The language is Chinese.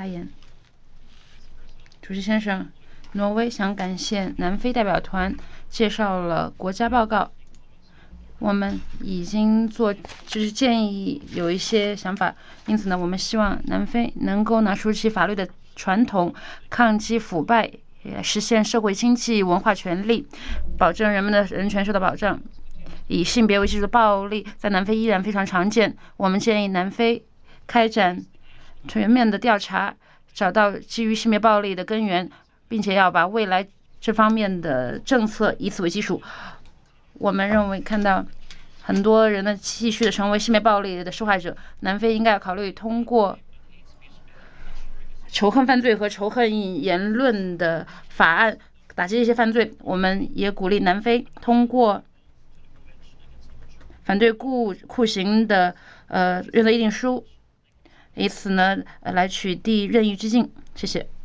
言。主席先生，挪威想感谢南非代表团介绍了国家报告。我们已经建议有一些想法，因此呢，我们希望南非能够拿出其法律的传统，抗击腐败，实现社会经济文化权利，保证人们的人权受到保障。以性别为基础的暴力在南非依然非常常见，我们建议南非开展全面的调查，找到基于性别暴力的根源，并且要把未来这方面的政策以此为基础。我们认为看到很多人呢继续的成为性别暴力的受害者，南非应该要考虑通过仇恨犯罪和仇恨言论的法案打击这些犯罪。我们也鼓励南非通过反对酷刑的任何议定书，以此呢来取缔任意之境。谢谢。